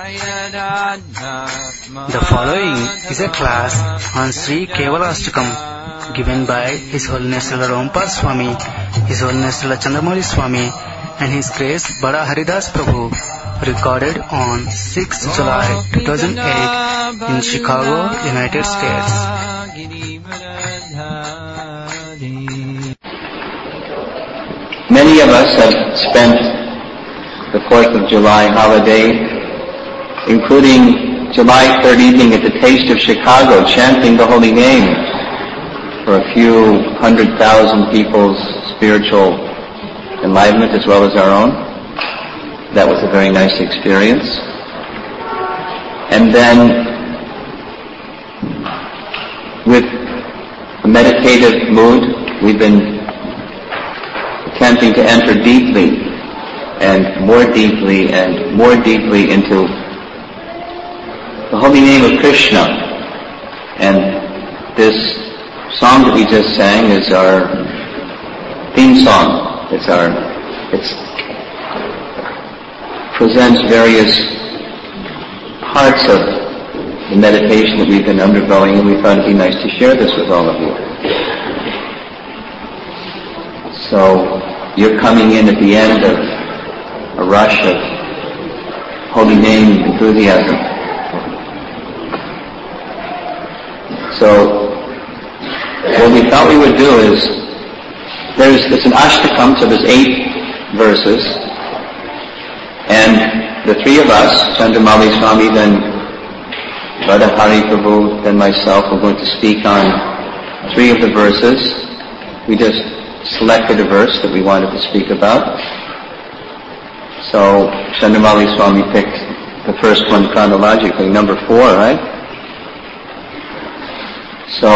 The following is a class on Sri Kevalastakam given by His Holiness Srila Rompal Swami, His Holiness Srila Chandramauli Swami and His Grace Bada Haridas Prabhu, recorded on 6th July 2008 in Chicago, United States. Many of us have spent the 4th of July holiday, including July 3rd evening at the Taste of Chicago, chanting the holy name for a few 100,000 people's spiritual enlightenment as well as our own. That was a very nice experience. And then, with a meditative mood, we've been attempting to enter deeply and more deeply into the holy name of Krishna. And this song that we just sang is our theme song. It presents various parts of the meditation that we've been undergoing, and we thought it'd be nice to share this with all of you. So, you're coming in at the end of a rush of holy name enthusiasm. So, what we thought we would do is, it's an ashtakam, so there's 8 verses, and the 3 of us, Chandramauli Swami, then Bada Hari Prabhu, then myself, are going to speak on 3 of the verses. We just selected a verse that we wanted to speak about. So Chandramauli Swami picked the first one chronologically, number 4, right? So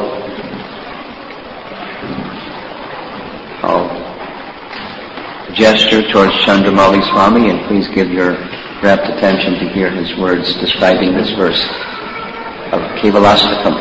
I'll gesture towards Chandramauli Swami, and please give your rapt attention to hear his words describing this verse of Kevalastakam.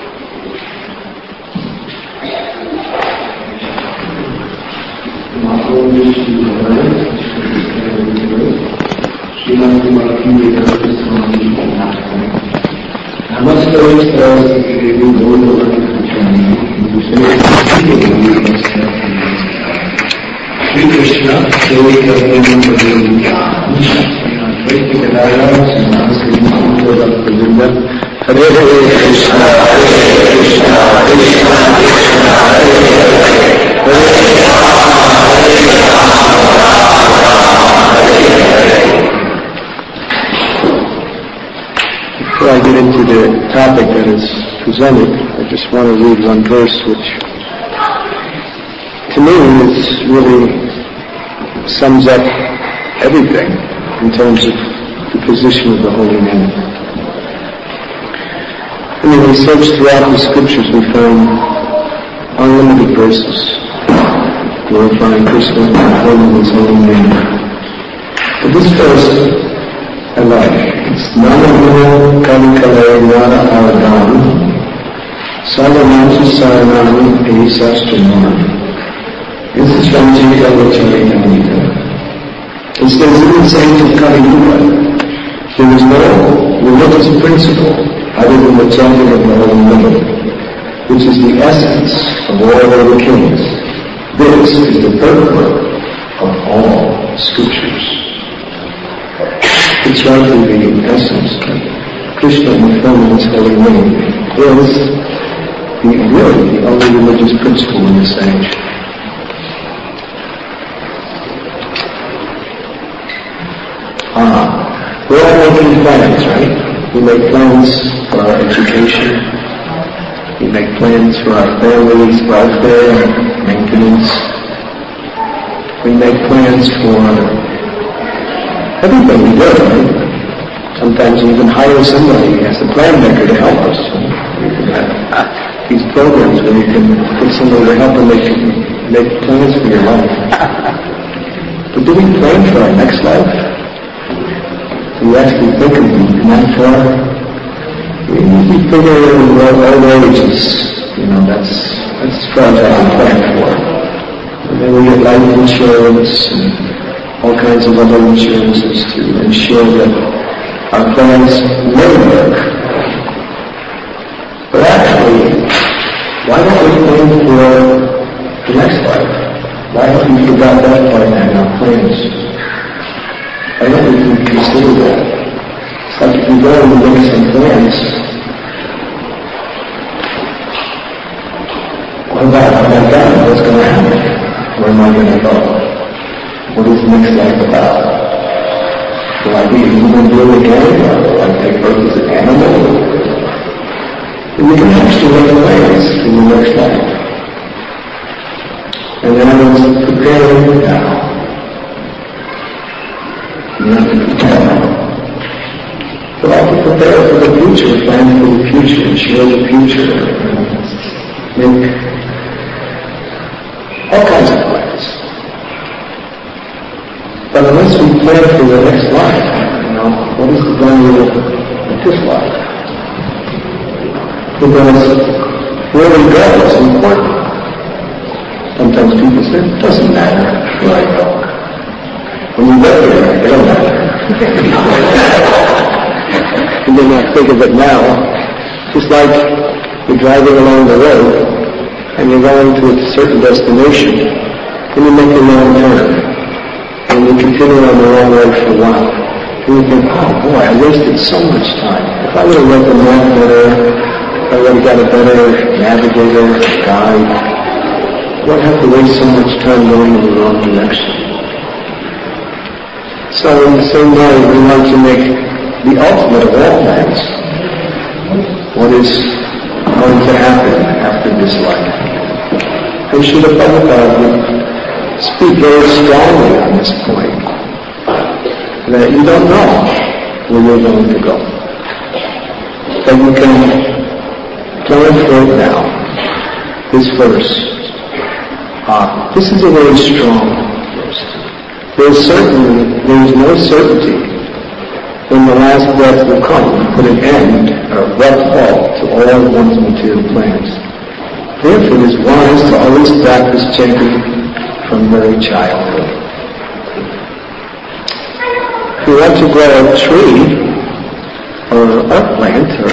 Shri Krishna, Hare Krishna, Krishna Krishna, Before I get into the topic that is presented, I just want to read one verse which, to me, really sums up everything in terms of the position of the holy name. When we search throughout the scriptures, we find unlimited verses glorifying Krishna and holding His holy name. But this verse I like. It's Namo Kalikale Nara Aradam Salamati Saranam Esastranam. This is from Charitamrita. It says, in the saints of Kali Yuga, there is no religious principle other than the chanting of the holy name, which is the essence of all the kings. This is the birthright of all scriptures. It's rightly the essence of Krishna fulfilling His holy name is really the only religious principle in this age. We're all making plans, right? We make plans for our education. We make plans for our family's welfare and maintenance. We make plans for everything we do, right? Sometimes we even hire somebody as a plan maker to help us. We can have these programs where you can put somebody to help and make plans for your life. But do we plan for our next life? Do we actually think of that far? We figure old age is, that's as far as I can plan for. And then we get life insurance and all kinds of other insurances to ensure that our plans may work. But actually, why don't we plan for the next life? Why don't we forget that part in our plans? Why don't we consider that? It's like if you go and make some plans, what about that? What's going to happen? Where am I going to go? What is the next life about? Will I be a human being again? Or will I take birth as an animal? And you can actually make plans in the next life. And then I was preparing now. You have to prepare now. But I have to prepare for the future, plan for the future, share the future, make all kinds of plans. But unless we plan for the next life, what is the value of this life? Because where we go is important. Sometimes people say, it doesn't matter where I go. When you get there, it don't matter. You may not think of it now. Just like you're driving along the road, and you're going to a certain destination, and you make a wrong turn, and you continue on the wrong road for a while, and you think, oh boy, I wasted so much time. If I would have read the map better, if I would have got a better navigator, guide, I wouldn't have to waste so much time going in the wrong direction. So in the same way, we want to make the ultimate of all plans. What is going to happen after this life? And Srila Prabhupada would speak very strongly on this point, that you don't know where you're going to go. But you can plan for it now. This verse. This is a very strong verse. There is no certainty when the last breath will come to put an end or abrupt halt to all one's material plans. Therefore, it is wise to always practice chanting from very childhood. If you want to grow a tree or a plant or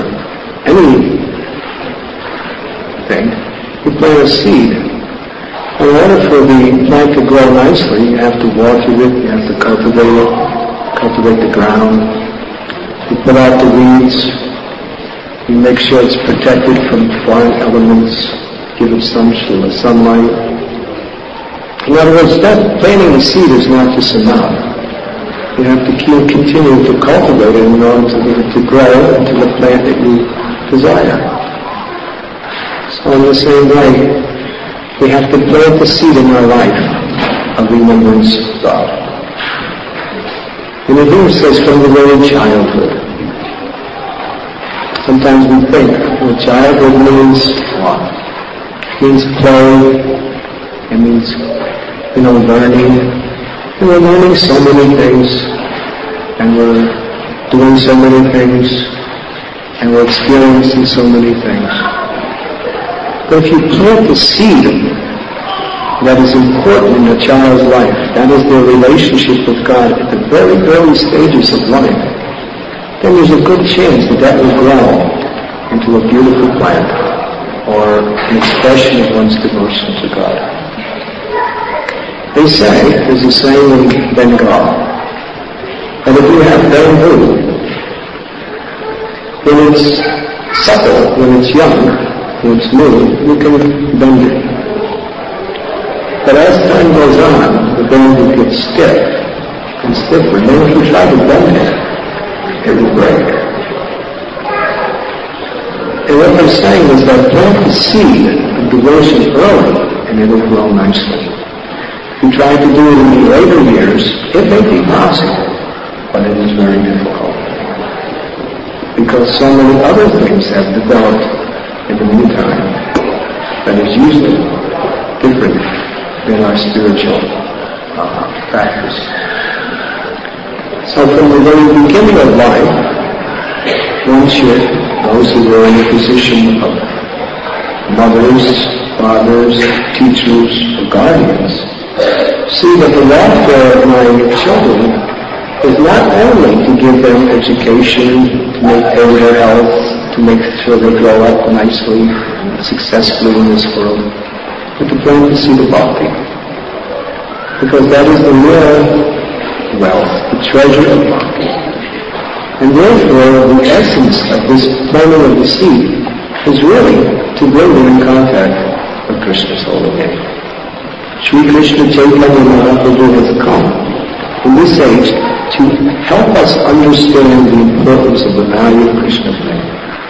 anything, you plant a seed. In order for the plant to grow nicely, you have to water it, you have to cultivate the ground, you put out the weeds, you make sure it's protected from foreign elements, give it some sunlight. In other words, that planting the seed is not just enough. You have to continue to cultivate it in order to grow into the plant that you desire. So in the same way, we have to plant the seed in our life of remembrance of God. And the verse says from the very childhood. Sometimes we think, well, childhood means what? It means play, it means, learning. And we're learning so many things, and we're doing so many things, and we're experiencing so many things. But if you plant the seed that is important in a child's life, that is their relationship with God at the very early stages of life, then there's a good chance that will grow into a beautiful plant or an expression of one's devotion to God. They say, there's a saying in Bengal, that if you have bamboo, when it's supple, when it's young, when it's new, you can bend it. But as time goes on, the bamboo gets stiff and stiffer. And then if you try to bend it, it will break. And what they're saying is that plant the seed of devotion early, and it will grow nicely. If you try to do it in the later years, it may be possible, but it is very difficult. Because so many other things have developed in the meantime that is usually different than our spiritual practice. So from the very beginning of life, one should, those who are in the position of mothers, fathers, teachers, or guardians, see that the welfare of my children is not only to give them education, to make their health, to make sure they grow up nicely, successfully in this world, but to plant the seed of bhakti. Because that is the real wealth, the treasure of bhakti. And therefore, the essence of this planting of the seed is really to bring them in contact with Krishna's holy name. Sri Krishna Chaitanya Mahaprabhu has come in this age to help us understand the importance of the value of Krishna's name.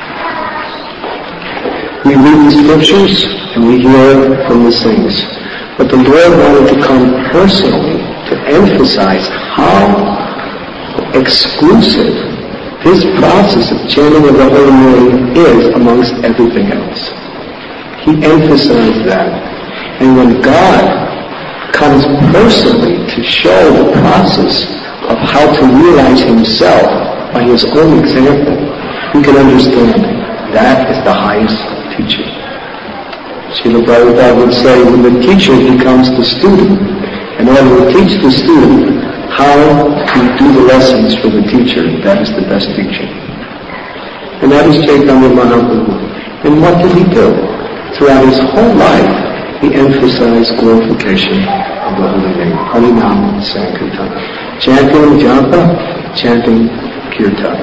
We read the scriptures and we hear from the saints, but the Lord wanted to come personally to emphasize how exclusive this process of chanting of the holy name is amongst everything else. He emphasized that. And when God comes personally to show the process of how to realize himself by his own example, we can understand that is the highest teaching. Srila Prabhupada would say, when the teacher becomes the student, in order to teach the student how to do the lessons for the teacher, that is the best teaching. And that is Chaitanya Mahaprabhu. And what did he do? Throughout his whole life, he emphasized glorification of the holy name, Harinam Sankirtan. Chanting japa, chanting kirtan.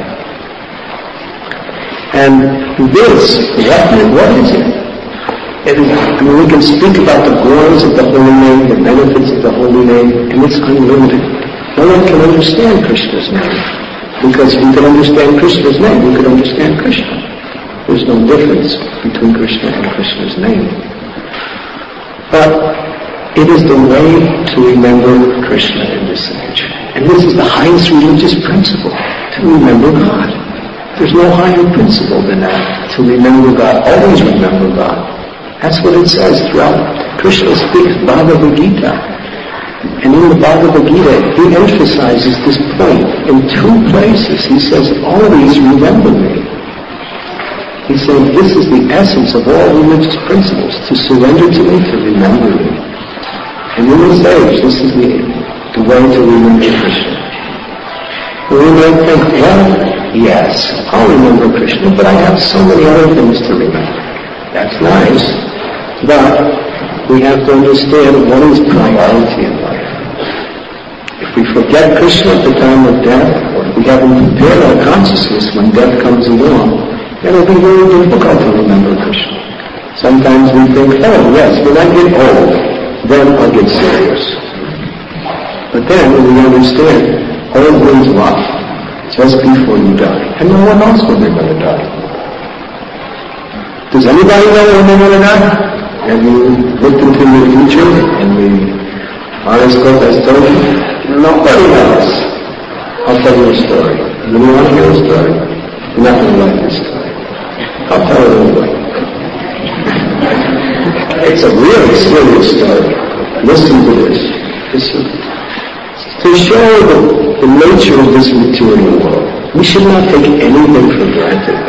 And this, what is it? We can speak about the glories of the holy name, the benefits of the holy name, and it's unlimited. No one can understand Krishna's name. Because if we can understand Krishna's name, we can understand Krishna. There's no difference between Krishna and Krishna's name. But it is the way to remember Krishna in this age. And this is the highest religious principle, to remember God. There's no higher principle than that, to remember God. Always remember God. That's what it says throughout. Krishna speaks Bhagavad Gita. And in the Bhagavad Gita, he emphasizes this point in two places. He says, always remember me. He said, this is the essence of all religious principles, to surrender to me, to remember me. And in this age, this is the way to remember Krishna. And we might think, well, yes, I'll remember Krishna, but I have so many other things to remember. That's nice, but we have to understand what is priority in life. If we forget Krishna at the time of death, or if we haven't prepared our consciousness when death comes along, then it'll be very difficult to remember Krishna. Sometimes we think, oh yes, when I get old, then I'll get serious. But then we understand, old means what? Just before you die. And no one knows when they're going to die. Does anybody know when they're going to die? Have you looked into the future and the horoscope has told you? Nobody knows. I'll tell you a story. You want to hear a story? Nothing like this story. I'll tell it anyway. It's a really serious story. Listen to this. To show the nature of this material world, we should not take anything for granted.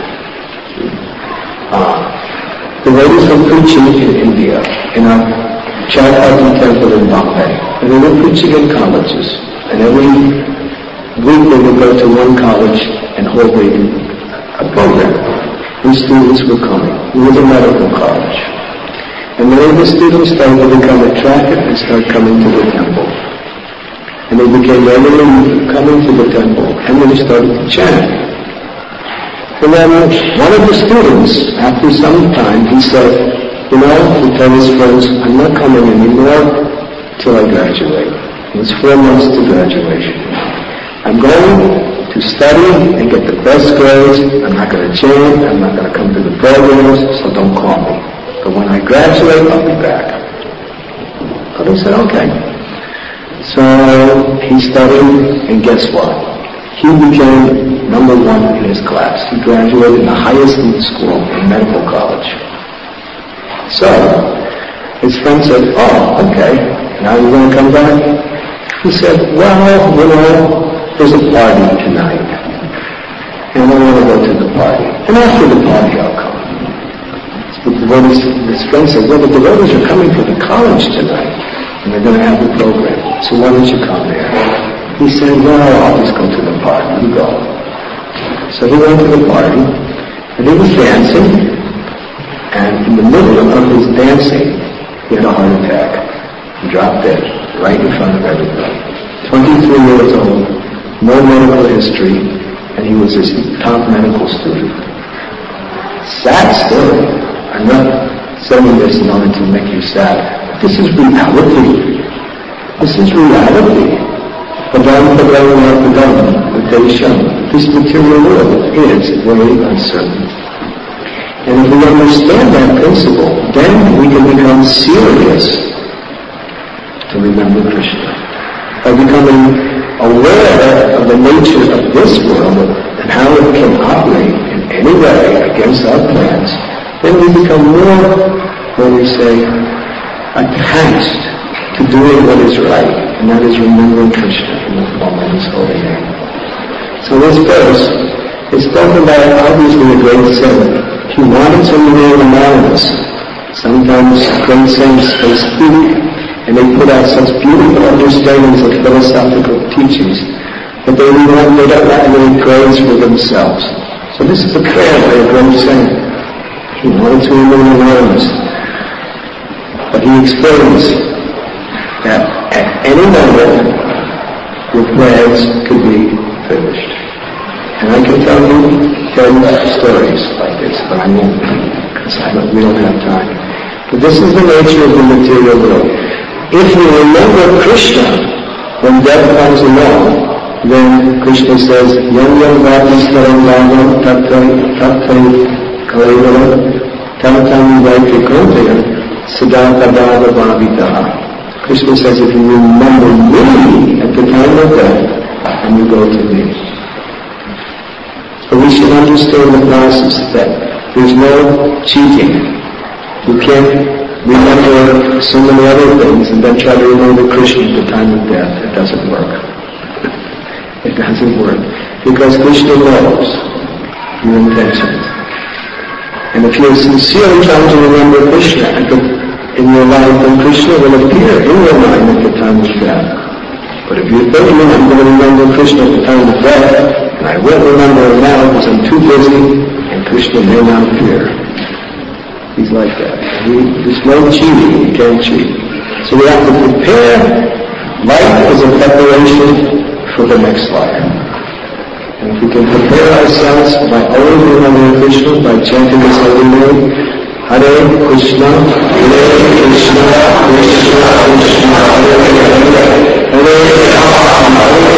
The ladies were preaching in India, in a Chowpatty temple in Bombay, and they were preaching in colleges. And every week they would go to one college and hold a program. And students were coming. It was a medical college. And many of the students started to become attracted and started coming to the temple. And they became regularly coming to the temple, and they started to chant. And then one of the students, after some time, he said, he told his friends, I'm not coming anymore till I graduate. It was 4 months to graduation. I'm going to study and get the best grades. I'm not going to chant. I'm not going to come to the programs, so don't call me. But when I graduate, I'll be back. So they said, okay. So he studied, and guess what? He became number 1 in his class. He graduated in the highest school in medical college. So, his friend said, oh, okay, now you're going to come back? He said, well, there's a party tonight. And I want to go to the party. And after the party, I'll come. So his friend said, well, the devotees are coming to the college tonight. And they're going to have a program. So why don't you come there? He said, well, I'll just go to the party, you go. So he went to the party, and he was dancing, and in the middle of his dancing, he had a heart attack. He dropped dead right in front of everybody. 23 years old, no medical history, and he was his top medical student. Sad story. I'm not saying this in order to make you sad. This is reality. This is reality. Padam Padam. This material world is very uncertain. And if we understand that principle, then we can become serious to remember Krishna. By becoming aware of the nature of this world and how it can operate in any way against our plans, then we become more, when we say, attached to doing what is right, and that is remembering Krishna in the form of His holy name. So this verse is spoken by obviously a great saint. He wanted to remain anonymous. Sometimes great saints, they speak and they put out such beautiful understandings of philosophical teachings that they don't have any praise for themselves. So this is a prayer by a great saint. He wanted to remain anonymous. But he explains that at any moment your prayers could be finished. And I can tell you 10 stories like this, but I won't, because we don't have time. But this is the nature of the material world. If we remember Krishna when death comes along, then Krishna says, Yam yam vātisvaram vāvam tattai kalevara tamtam vaiti kontaya sada padava bhavitaha. Krishna says, if you remember me at the time of death, and you go to me. So we should understand the process that there's no cheating. You can't remember so many other things and then try to remember Krishna at the time of death. It doesn't work. It doesn't work. Because Krishna knows your intentions. And if you're sincerely trying to remember Krishna in your life, then Krishna will appear in your mind at the time of death. But if you think, I'm going to remember Krishna at the time of death, and I won't remember him now because I'm too busy, and Krishna may not appear. He's like that. There's no cheating. You can't cheat. So we have to prepare. Life is a preparation for the next life. And if we can prepare ourselves by always remembering Krishna, by chanting His holy name, Hare Krishna, Hare Krishna, Krishna Krishna, Hare Hare, Hare Rama,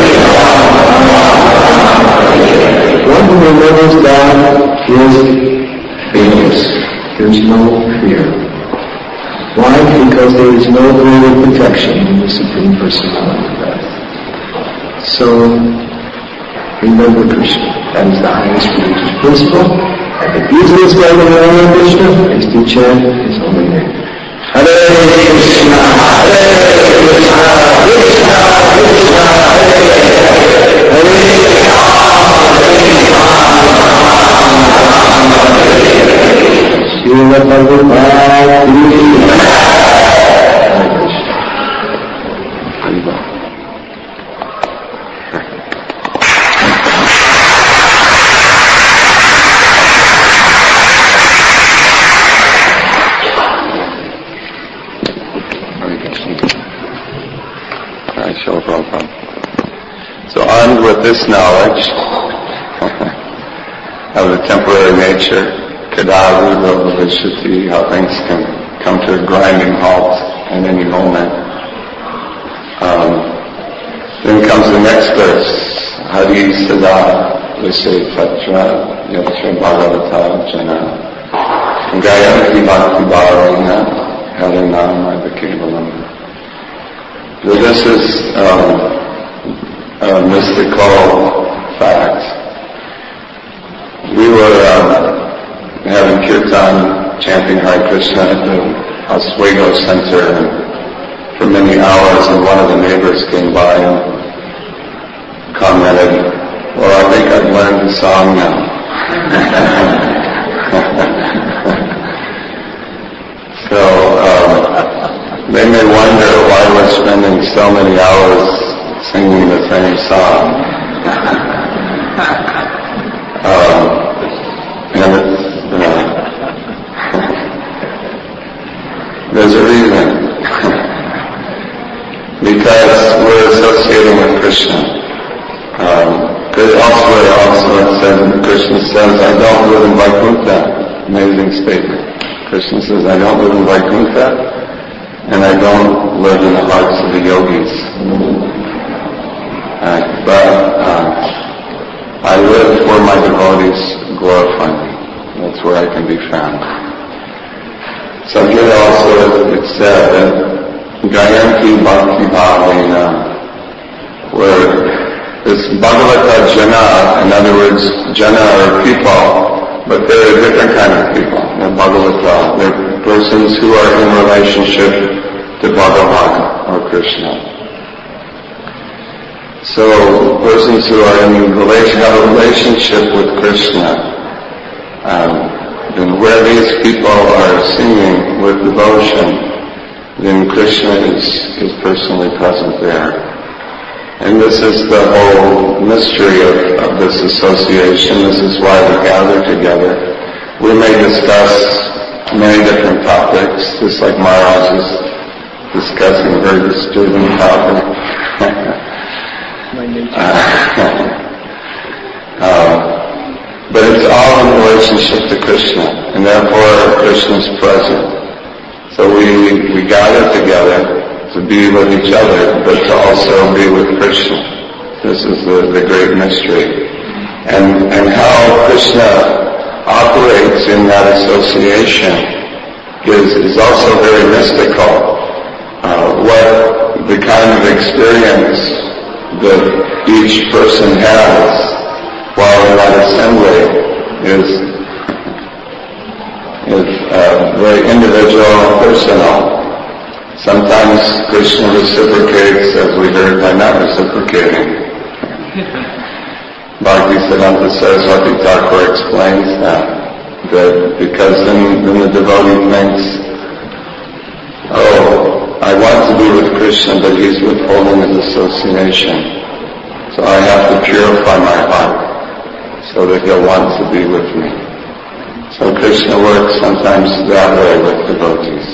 one who remembers God is fearless. There's no fear. Why? Because there is no greater protection than the Supreme Personality of God. So, remember Krishna. That is the highest religious principle. And the easiest way to remember Krishna is to chant His holy name. Hare Krishna, Hare Krishna, Krishna Krishna, Hare Hare, Hare Srila Prabhupada So armed with this knowledge of the temporary nature, Kadava Vishati, how things can come to a grinding halt at any moment. Then comes the next verse, Hari Sada Vishay Patra Yatra Bhagavata Jana Gayanti Bhakti Bharana Harinama Kevalam. This is a mystical fact. We were having kirtan, chanting Hare Krishna at the Oswego Center and for many hours, and one of the neighbors came by and commented, well, I think I've learned the song now. So they may wonder why we're spending so many hours singing the same song. And it's, there's a reason. Because we're associating with Krishna. Elsewhere also it says, Krishna says, I don't live in Vaikuntha. Amazing statement. Krishna says, I don't live in Vaikuntha, and I don't live in the hearts of the yogis. But I live where my devotees glorify me. That's where I can be found. So here also it said that Gayanti Bhakti Bhavena, where this Bhagavata Jana, in other words, Jana are people, but they're a different kind of people. They're Bhagavata. They're persons who are in relationship to Bhagavan or Krishna. So persons who are have a relationship with Krishna, and where these people are singing with devotion, then Krishna is personally present there. And this is the whole mystery of this association. This is why we gather together. We may discuss many different topics, just like Maharaj is discussing a very disturbing topic. But it's all in relationship to Krishna, and therefore Krishna is present. So we gather together to be with each other, but to also be with Krishna. This is the great mystery. And how Krishna operates in that association is also very mystical. What the kind of experience that each person has while in that assembly is very individual and personal. Sometimes Krishna reciprocates, as we heard, by not reciprocating. Bhaktisiddhanta Saraswati Thakur explains that because then the devotee thinks, oh, I want to be with Krishna, but he's withholding his association. So I have to purify my heart so that he'll want to be with me. So Krishna works sometimes that way with devotees.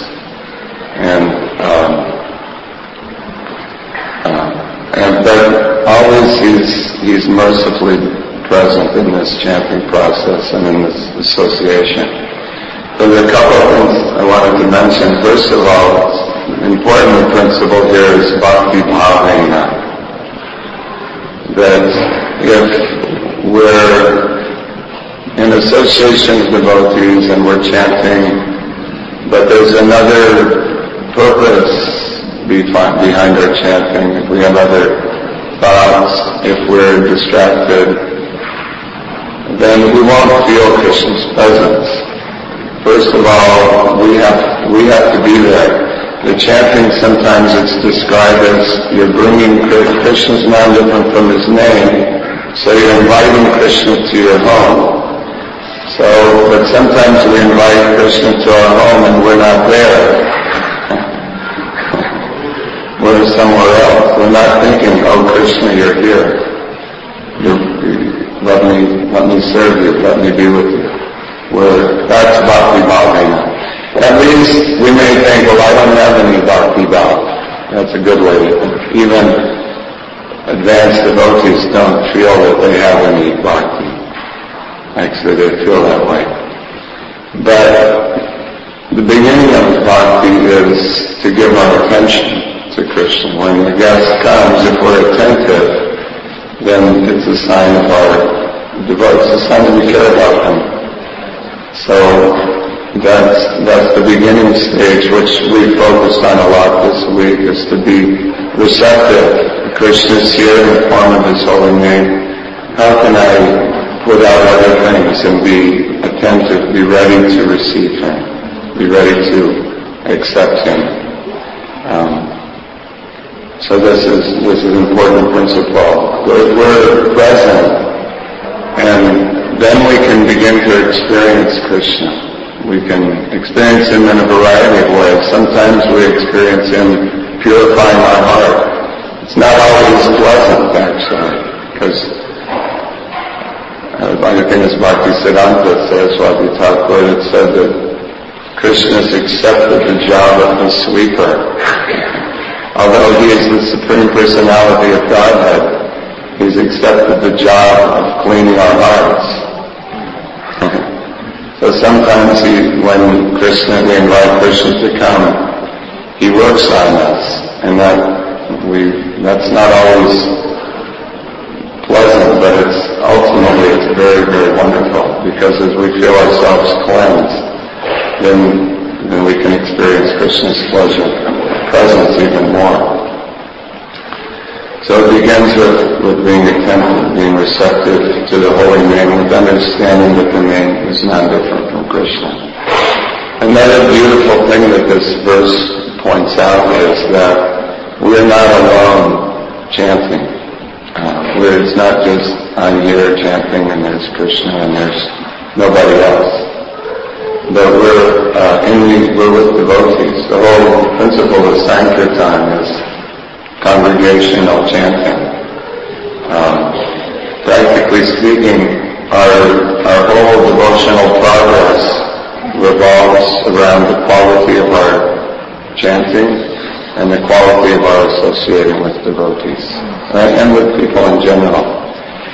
But always he's mercifully present in this chanting process and in this association. So there are a couple of things I wanted to mention. First of all, the important principle here is Bhakti Bhavena. That if we're in association with devotees and we're chanting, but there's another purpose behind our chanting, if we have other thoughts, if we're distracted, then we won't feel Krishna's presence. First of all, we have to be there. The chanting, sometimes it's described as you're bringing Krishna's name different from his name, so you're inviting Krishna to your home. But sometimes we invite Krishna to our home and we're not there. We're somewhere else. We're not thinking, oh Krishna, you're here. Let me serve you. Let me be with you. That's Bhakti Bhavena. At least we may think, well, I don't have any Bhakti Bhav. That's a good way to think. Even advanced devotees don't feel that they have any Bhakti. Actually, they feel that way. But the beginning of Bhakti is to give our attention to Krishna. When the guest comes, if we're attentive, then it's a sign of our devotees. It's a sign that we care about them. So that's the beginning stage, which we focused on a lot this week, is to be receptive. Krishna is here in the form of His holy name. How can I put out other things and be attentive, be ready to receive Him, be ready to accept Him? So this is an important principle. We're present, and then we can begin to experience Krishna. We can experience Him in a variety of ways. Sometimes we experience Him purifying our heart. It's not always pleasant, actually, because think it's Bhaktisiddhanta Saraswati Thakur that said that Krishna's accepted the job of the sweeper. Although he is the Supreme Personality of Godhead, he's accepted the job of cleaning our hearts. So sometimes when we invite Krishna to come, he works on us, and that's not always pleasant, but ultimately it's very, very wonderful, because as we feel ourselves cleansed, then we can experience Krishna's presence even more. So it begins with being attentive, being receptive to the holy name, with understanding that the name is not different from Krishna. Another beautiful thing that this verse points out is that we're not alone chanting. It's not just I'm here chanting and there's Krishna and there's nobody else. But we're with devotees. The whole principle of Sankirtan is congregational chanting. Practically speaking, our whole devotional progress revolves around the quality of our chanting and the quality of our associating with devotees, right? And with people in general.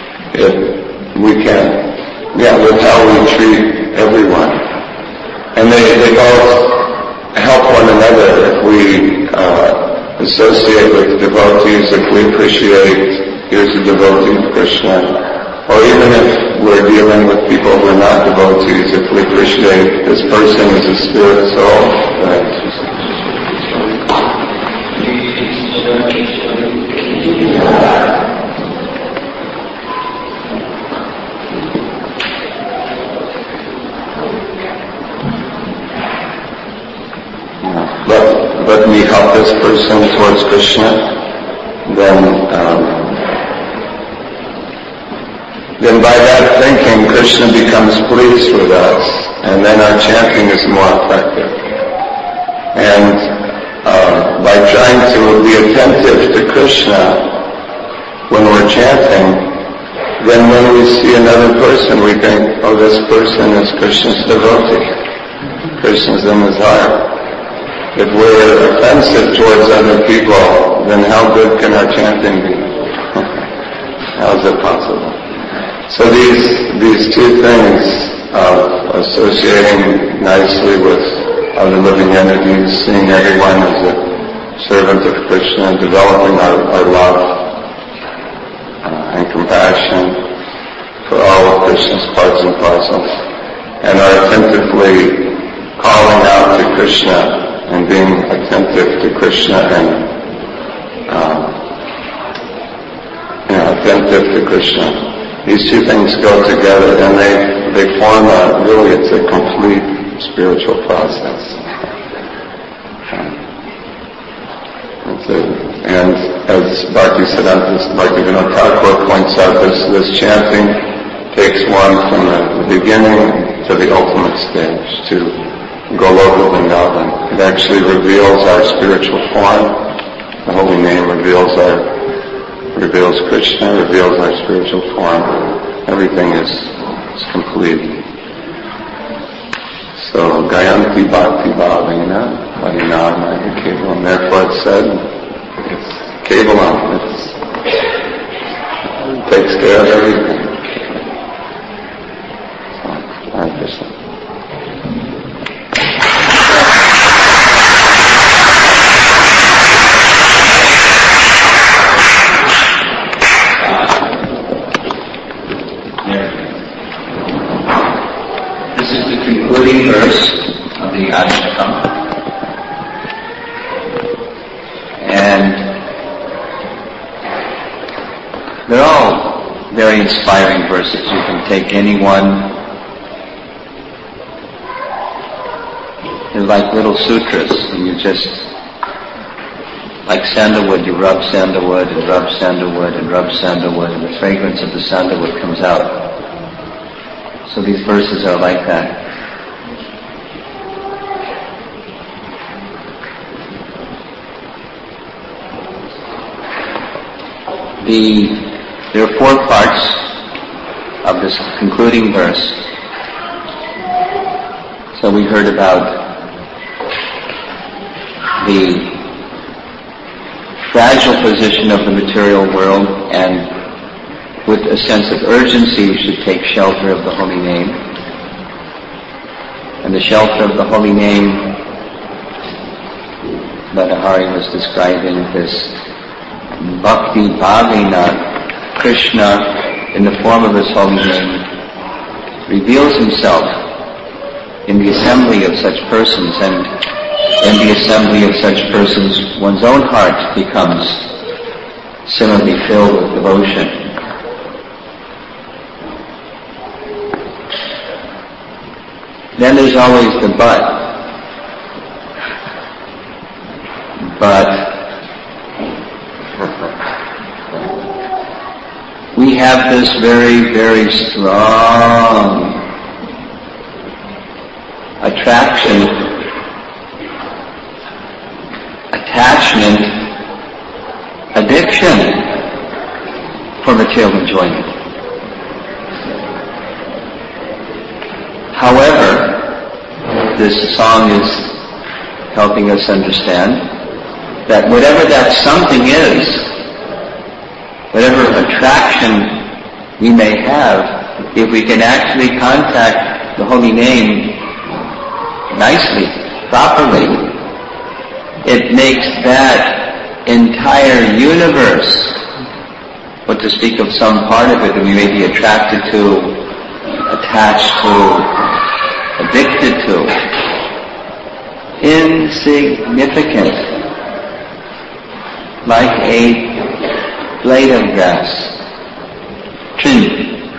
With how we treat everyone. And they both help one another. If we associate with devotees, if we appreciate, here's a devotee of Krishna, or even if we're dealing with people who are not devotees, if we appreciate this person as a spirit soul, right? Let me help this person towards Krishna, then by that thinking, Krishna becomes pleased with us, and then our chanting is more effective. And by trying to be attentive to Krishna when we're chanting, then when we see another person, we think, oh, this person is Krishna's devotee. Krishna's in his heart. If we're offensive towards other people, then how good can our chanting be? How is it possible? So these two things of associating nicely with other living entities, seeing everyone as a servant of Krishna, developing our love and compassion for all of Krishna's parts and parcels, and our attentively calling out to Krishna and being attentive to Krishna and attentive to Krishna. These two things go together, and they form it's a complete spiritual process. And as Bhaktivinoda Thakur points out, this chanting takes one from the beginning to the ultimate stage, to Goloka Vrindavan. It actually reveals our spiritual form. The holy name reveals Krishna, reveals our spiritual form. Everything is complete. So Gayanti Bhakti Bhavena Harinama Kevalam. Therefore it said, it's Kevalam. It takes care of everything. So, Hare Krishna. This is the concluding verse of the Ashtakam. And they're all very inspiring verses. You can take any one. They're like little sutras, and you just, like sandalwood, you rub sandalwood and rub sandalwood and rub sandalwood, and the fragrance of the sandalwood comes out. So these verses are like that. There are 4 parts of this concluding verse. So we heard about the fragile position of the material world, and with a sense of urgency you should take shelter of the holy name. And the shelter of the holy name that Hari was describing, this Bhakti Bhavina, Krishna in the form of his holy name reveals himself in the assembly of such persons, and in the assembly of such persons one's own heart becomes similarly filled with devotion. Then there's always the but. But we have this very, very strong attraction, attachment, addiction for material enjoyment. However, this song is helping us understand that whatever that something is, whatever attraction we may have, if we can actually contact the holy name nicely, properly, it makes that entire universe, but to speak of some part of it that we may be attracted to, attached to, addicted to, insignificant, like a blade of grass. Trin.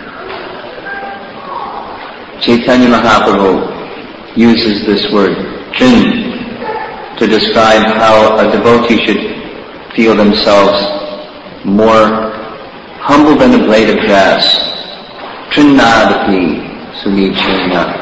Chaitanya Mahaprabhu uses this word, trin, to describe how a devotee should feel themselves more humble than a blade of grass. Trinnadapi sunichena.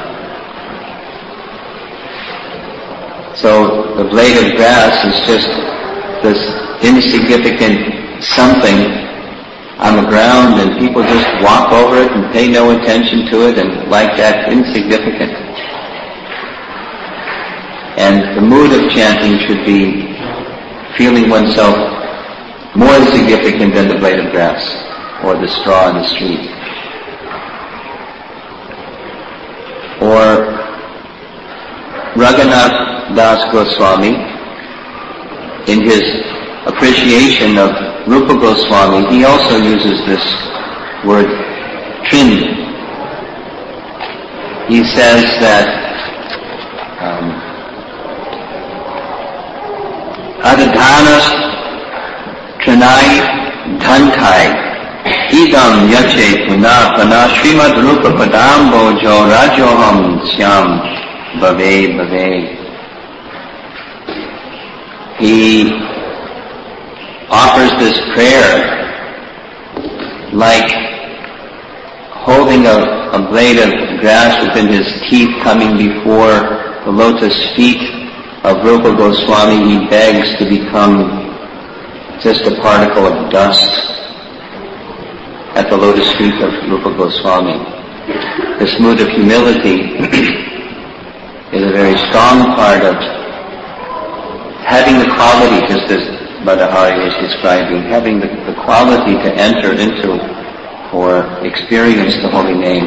So the blade of grass is just this insignificant something on the ground, and people just walk over it and pay no attention to it, and like that, insignificant. And the mood of chanting should be feeling oneself more significant than the blade of grass or the straw in the street. Or Raghunath Das Goswami, in his appreciation of Rupa Goswami, he also uses this word trin. He says that Adadhanas trinai dhankai idam yache puna pana Srimad Rupa Padambo jo rajoham syam bhave bhave. He offers this prayer like holding a blade of grass within his teeth, coming before the lotus feet of Rupa Goswami. He begs to become just a particle of dust at the lotus feet of Rupa Goswami. This mood of humility is a very strong part of having the quality, just as Badahari was describing, having the quality to enter into or experience the holy name.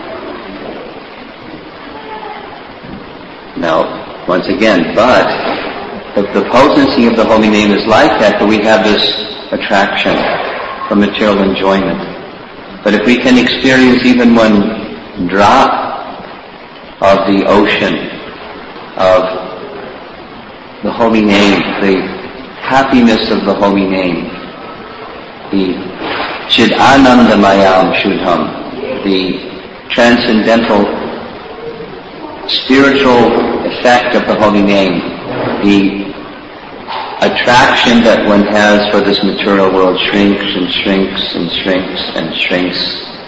Now, once again, but the potency of the holy name is like that, but we have this attraction for material enjoyment. But if we can experience even one drop of the ocean of the holy name, the happiness of the holy name, the Chid Anandamayam Shuddham, the transcendental spiritual effect of the holy name, the attraction that one has for this material world shrinks and shrinks and shrinks and shrinks.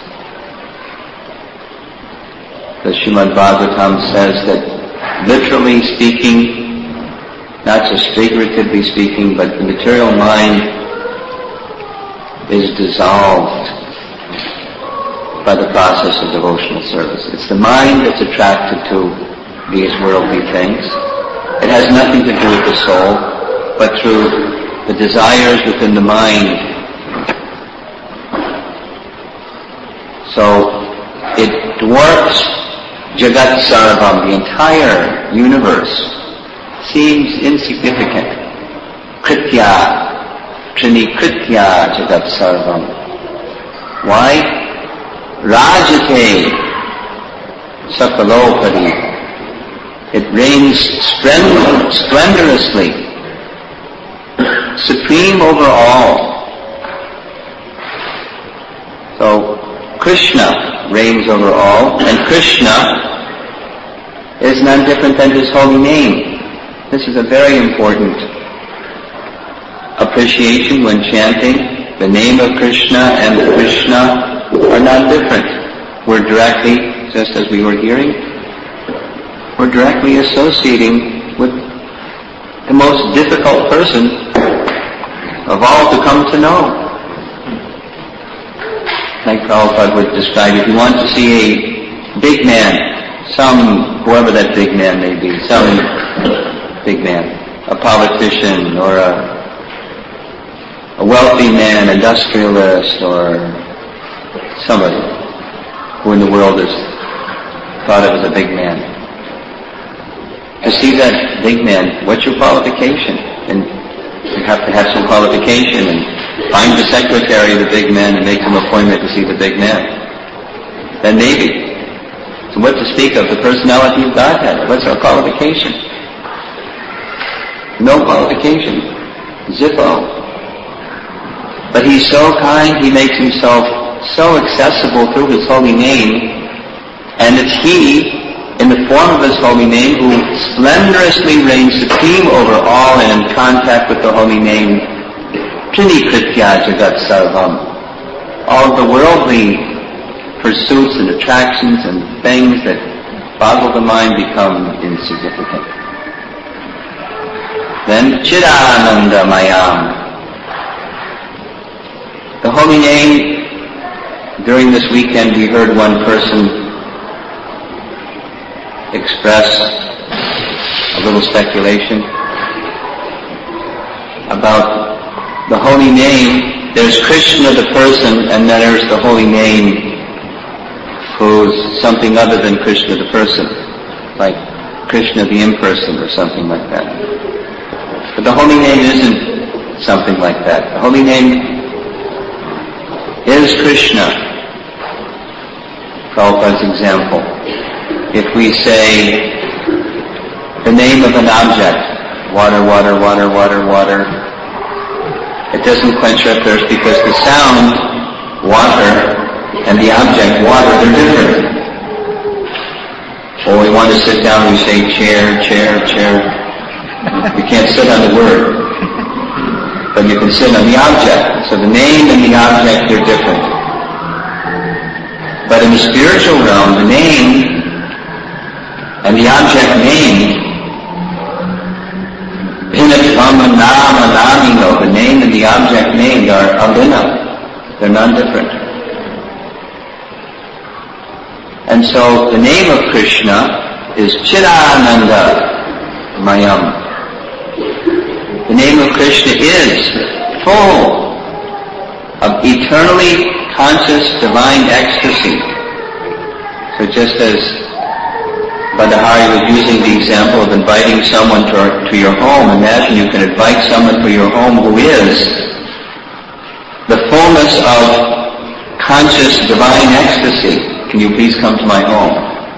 The Srimad Bhagavatam says that literally speaking, not just figuratively speaking, but the material mind is dissolved by the process of devotional service. It's the mind that's attracted to these worldly things. It has nothing to do with the soul, but through the desires within the mind. So it dwarfs Jagat Sarvam, the entire universe, seems insignificant. Kritya, Trinikritya Jagat Sarvam. Why? Rajate Sakalopadi. It reigns splendorously, supreme over all. So Krishna reigns over all, and Krishna is none different than His holy name. This is a very important appreciation when chanting. The name of Krishna and Krishna are not different. We're directly, just as we were hearing, we're directly associating with the most difficult person of all to come to know. Like Prabhupada would describe, if you want to see a big man, whoever that big man may be, some big man, a politician or a wealthy man, industrialist, or somebody who in the world is thought of as a big man. To see that big man, what's your qualification? And you have to have some qualification and find the secretary of the big man and make some appointment to see the big man. Then maybe. So what to speak of the personality of Godhead? What's our qualification? No qualification. Zippo. But He's so kind, He makes Himself so accessible through His holy name, and it's He, in the form of His holy name, who splendorously reigns supreme over all and in contact with the holy name, Trinikritya Jagat Sarvam. All of the worldly pursuits and attractions and things that boggle the mind become insignificant. Then Chidananda Mayam. The holy name, during this weekend we heard one person express a little speculation about the holy name. There's Krishna the person, and then there's the holy name who's something other than Krishna the person, like Krishna the imperson or something like that. But the holy name isn't something like that. The holy name is Krishna. Prabhupada's example. If we say the name of an object, water, water, water, water, water, it doesn't quench our thirst because the sound, water, and the object, water, they're different. Or we want to sit down, we say chair, chair, chair. You can't sit on the word, but you can sit on the object. So the name and the object are different. But in the spiritual realm, the name and the object name, the name and the object name are abhina. They're non-different. And so the name of Krishna is Chidananda Mayam. The name of Krishna is full of eternally conscious divine ecstasy. So just as Badahari was using the example of inviting someone to your home, imagine you can invite someone to your home who is the fullness of conscious divine ecstasy. Can you please come to my home?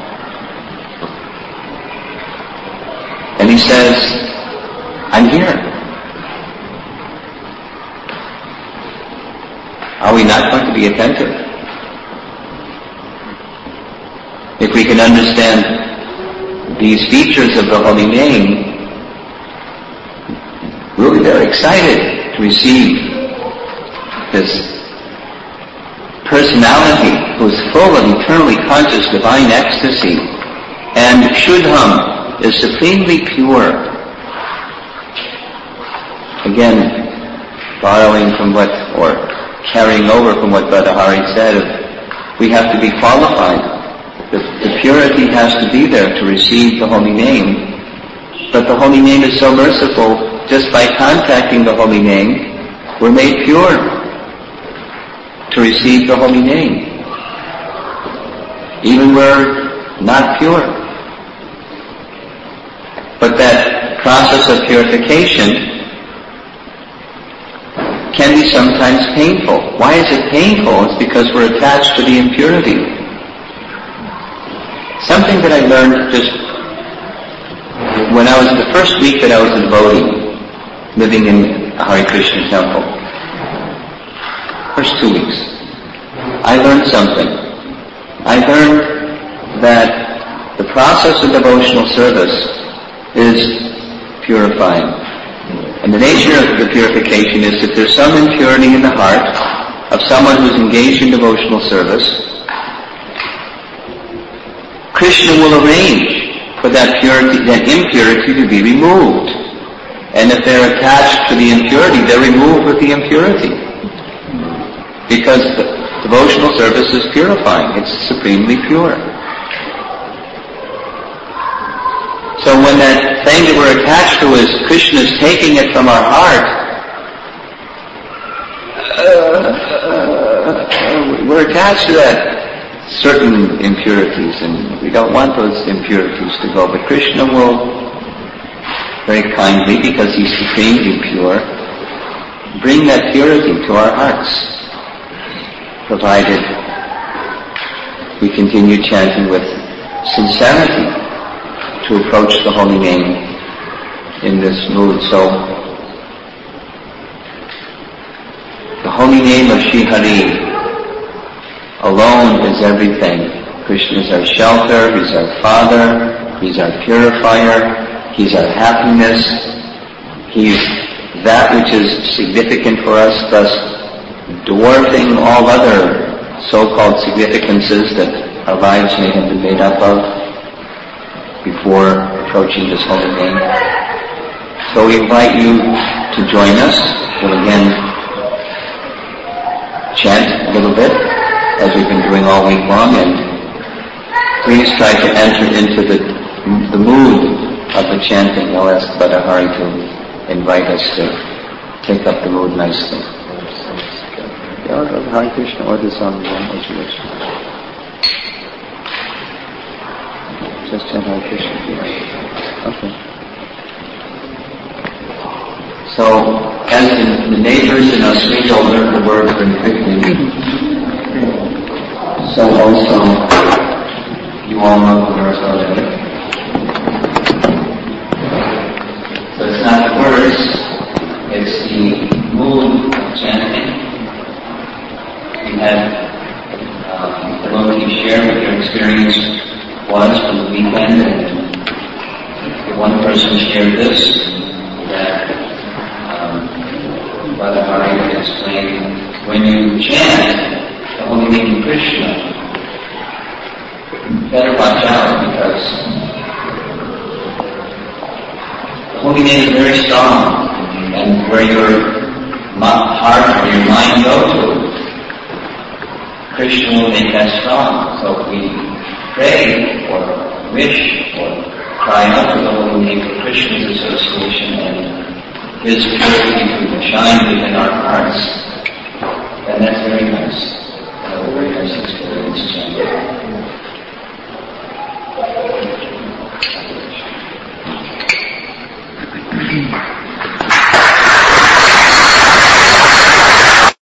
And he says, I'm here. Are we not going to be attentive? If we can understand these features of the holy name, we'll be very excited to receive this personality who's full of eternally conscious divine ecstasy, and Shuddham is supremely pure. Again, borrowing from or carrying over from what Badahari said of We have to be qualified. The purity has to be there to receive the holy name. But the holy name is so merciful, just by contacting the holy name, we're made pure to receive the holy name. Even we're not pure. But that process of purification can be sometimes painful. Why is it painful? It's because we're attached to the impurity. Something that I learned just when I was the first week that I was a devotee, living in a Hare Krishna temple. First 2 weeks. I learned something. I learned that the process of devotional service is purifying. And the nature of the purification is that there's some impurity in the heart of someone who's engaged in devotional service. Krishna will arrange for that impurity to be removed. And if they're attached to the impurity, they're removed with the impurity. Because the devotional service is purifying. It's supremely pure. So when that thing that we're attached to is Krishna's taking it from our heart, we're attached to that certain impurities, and we don't want those impurities to go. But Krishna will very kindly, because he's supremely pure, bring that purity to our hearts, provided we continue chanting with sincerity to approach the holy name in this mood. So, the holy name of Shri Hari alone is everything. Krishna is our shelter, He's our Father, He's our purifier, He's our happiness, He's that which is significant for us, thus dwarfing all other so-called significances that our lives may have been made up of before approaching this holy name. So we invite you to join us. We'll again chant a little bit, as we've been doing all week long, and please try to enter into the mood of the chanting. I'll ask Badahari to invite us to take up the mood nicely. Hare Krishna, or the song, as you wish. Just chant Hare Krishna. Okay. So, as the neighbors in Australia learn the word very quickly, so also, you all know the verse already. So it's not the words, it's the mood of chanting. We had devotees share what their experience was for the weekend, and one person shared this, that Badahari had explained, when you chant the holy name of Krishna, you better watch out, because the holy name is very strong, and where your heart or your mind go to, Krishna will make that strong. So if we pray or wish or cry out to the holy name of Krishna's association and His purity to shine within our hearts, then that's very nice. A very nice experience.